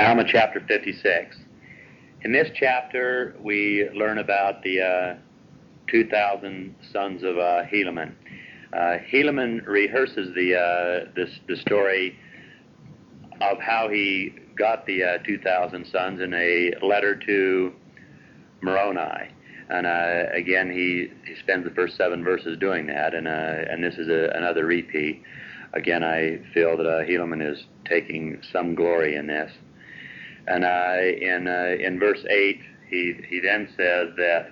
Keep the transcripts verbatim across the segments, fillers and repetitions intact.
Alma chapter fifty-six. In this chapter, we learn about the uh, two thousand sons of uh, Helaman. Uh, Helaman rehearses the, uh, this, the story of how he got the uh, two thousand sons in a letter to Moroni. And uh, again, he, he spends the first seven verses doing that, and, uh, and this is a, another repeat. Again, I feel that uh, Helaman is taking some glory in this. And uh, in uh, in verse eight, he he then says that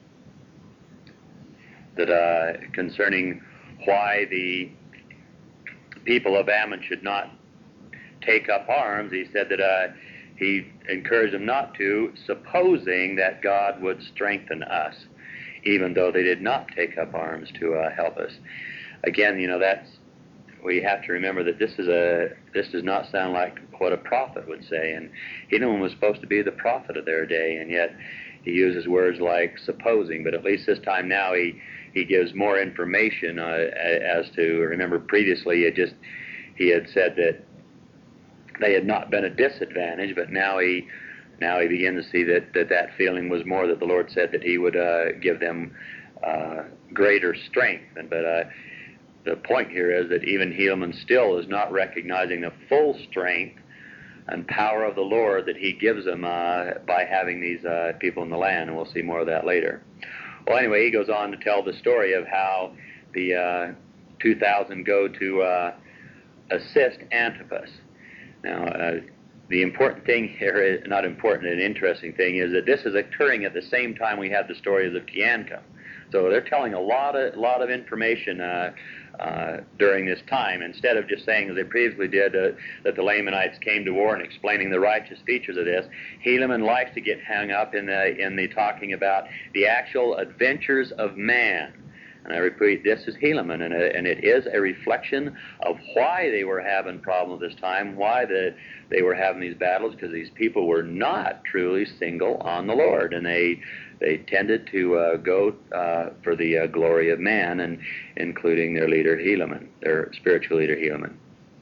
that uh, concerning why the people of Ammon should not take up arms, he said that uh, he encouraged them not to, supposing that God would strengthen us, even though they did not take up arms to uh, help us. Again, you know, that's we have to remember that this is a this does not sound like what a prophet would say, and Helaman was supposed to be the prophet of their day, and yet he uses words like supposing. But at least this time now he he gives more information uh, as to. Remember, previously it just he had said that they had not been a disadvantage, but now he now he begins to see that that, that feeling was more that the Lord said that he would uh, give them uh, greater strength, and but. Uh, The point here is that even Helaman still is not recognizing the full strength and power of the Lord that he gives them uh, by having these uh, people in the land, and we'll see more of that later. Well, anyway, he goes on to tell the story of how the uh, two thousand go to uh, assist Antipas. Now, uh, the important thing here, is, not important, an interesting thing, is that this is occurring at the same time we have the stories of Teancum. So they're telling a lot of lot of information uh, uh, during this time, instead of just saying, as they previously did, uh, that the Lamanites came to war and explaining the righteous features of this. Helaman likes to get hung up in the in the talking about the actual adventures of man. And I repeat, this is Helaman, and, and it is a reflection of why they were having problems this time, why the, they were having these battles, because these people were not truly single on the Lord, and they they tended to uh, go uh, for the uh, glory of man, and including their leader Helaman, their spiritual leader Helaman.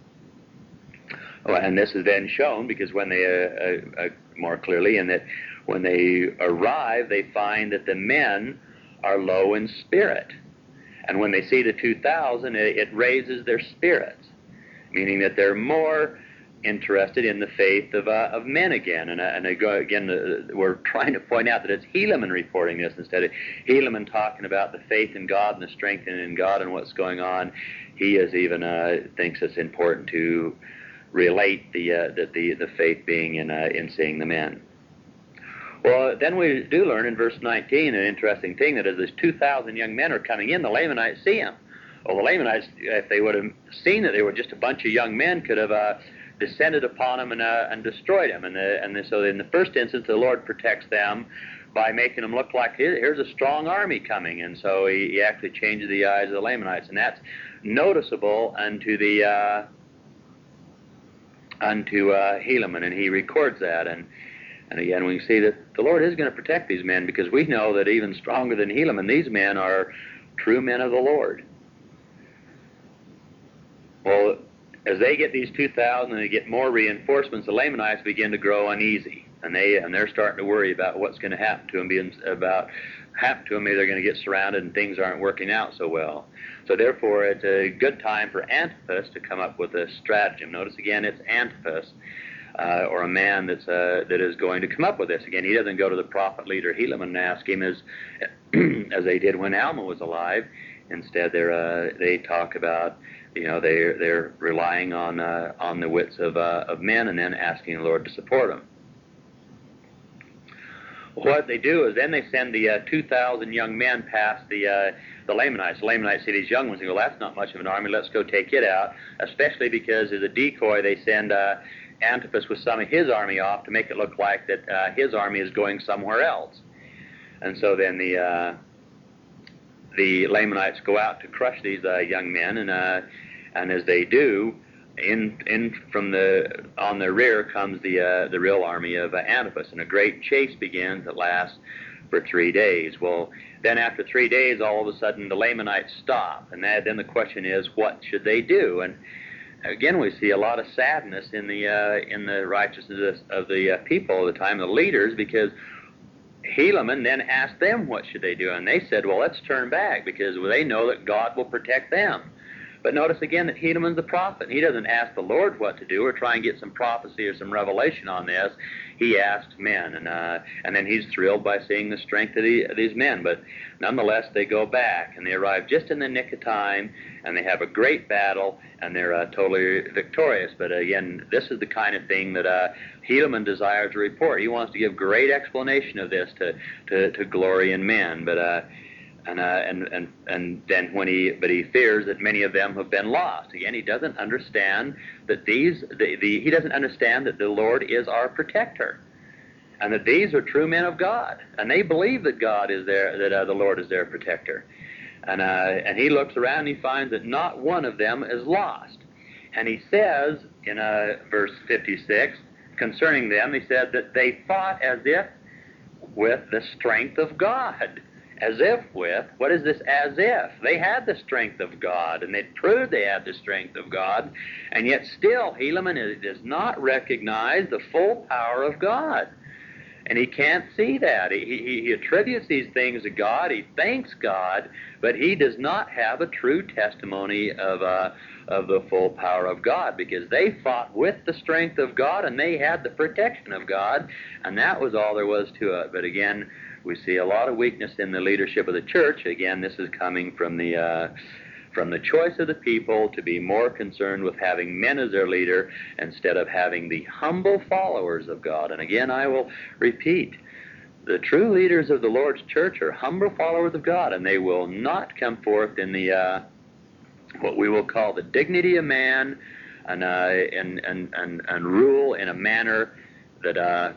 Oh, and this is then shown because when they uh, uh, uh, more clearly, in that when they arrive, they find that the men are low in spirit. And when they see the two thousand, it, it raises their spirits, meaning that they're more interested in the faith of uh, of men again. And, uh, and again, uh, we're trying to point out that it's Helaman reporting this instead of Helaman talking about the faith in God and the strength in God and what's going on. He is even uh, thinks it's important to relate the uh, the, the the faith being in uh, in seeing the men. Well, then we do learn in verse nineteen an interesting thing, that as these two thousand young men are coming in, the Lamanites see them. Well, the Lamanites, if they would have seen that they were just a bunch of young men, could have uh, descended upon them and, uh, and destroyed them. And, the, and the, so in the first instance, the Lord protects them by making them look like, Here, here's a strong army coming. And so he, he actually changes the eyes of the Lamanites. And that's noticeable unto the uh, unto uh, Helaman, and he records that. And And again, we see that the Lord is going to protect these men, because we know that even stronger than Helaman, these men are true men of the Lord. Well, as they get these two thousand and they get more reinforcements, the Lamanites begin to grow uneasy, and they and they're starting to worry about what's going to happen to them. Being about happen to them, maybe they're going to get surrounded and things aren't working out so well. So therefore, it's a good time for Antipas to come up with a stratagem. Notice again, it's Antipas. Uh, or a man that's uh, that is going to come up with this. Again, he doesn't go to the prophet leader Helaman and ask him as as they did when Alma was alive. Instead, they're uh, they talk about you know they they're relying on uh, on the wits of uh, of men, and then asking the Lord to support them. What they do is then they send the uh, two thousand young men past the uh, the Lamanites. The Lamanites see these young ones and go, "That's not much of an army. Let's go take it out." Especially because as a decoy, they send Uh, Antipas with some of his army off to make it look like that uh, his army is going somewhere else. And so then the uh, the Lamanites go out to crush these uh, young men, and uh, and as they do, in in from the on their rear comes the uh, the real army of uh, Antipas, and a great chase begins that lasts for three days. Well, then after three days, all of a sudden the Lamanites stop, and that, then the question is, what should they do? And again, we see a lot of sadness in the uh, in the righteousness of the uh, people at the time, the leaders, because Helaman then asked them what should they do, and they said, well, let's turn back, because they know that God will protect them. But notice again that Helaman's the prophet. He doesn't ask the Lord what to do or try and get some prophecy or some revelation on this. He asked men, and uh, and then he's thrilled by seeing the strength of, the, of these men. But nonetheless, they go back, and they arrive just in the nick of time, and they have a great battle, and they're uh, totally victorious. But again, this is the kind of thing that uh, Helaman desires to report. He wants to give great explanation of this to, to, to glory in men. But uh, And, uh, and and and then when he, but he fears that many of them have been lost. Again, he doesn't understand that these, the, the he doesn't understand that the Lord is our protector, and that these are true men of God, and they believe that God is there, that uh, the Lord is their protector. And uh, and he looks around and he finds that not one of them is lost. And he says in uh, verse fifty-six concerning them, he said that they fought as if with the strength of God. As if with, what is this as if? They had the strength of God, and they'd proved they had the strength of God, and yet still Helaman is, does not recognize the full power of God. And he can't see that. He, he, he attributes these things to God, he thanks God, but he does not have a true testimony of, uh, of the full power of God, because they fought with the strength of God, and they had the protection of God, and that was all there was to it. But again, we see a lot of weakness in the leadership of the church. Again, this is coming from the uh, from the choice of the people to be more concerned with having men as their leader instead of having the humble followers of God. And again, I will repeat, the true leaders of the Lord's church are humble followers of God, and they will not come forth in the uh, what we will call the dignity of man, and uh, and, and and and rule in a manner that. Uh,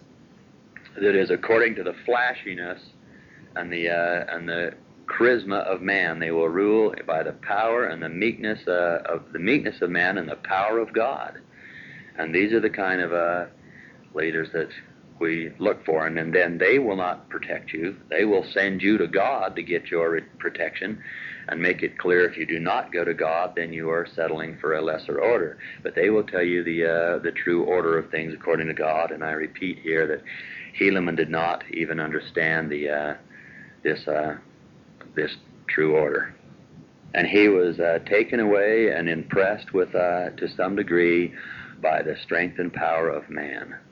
that is according to the flashiness and the uh, and the charisma of man. They will rule by the power and the meekness uh, of the meekness of man and the power of God. And these are the kind of uh, leaders that we look for. And, and then they will not protect you. They will send you to God to get your protection, and make it clear if you do not go to God, then you are settling for a lesser order. But they will tell you the uh, the true order of things according to God. And I repeat here that Helaman did not even understand the uh, this uh, this true order, and he was uh, taken away and impressed with, uh, to some degree, by the strength and power of man.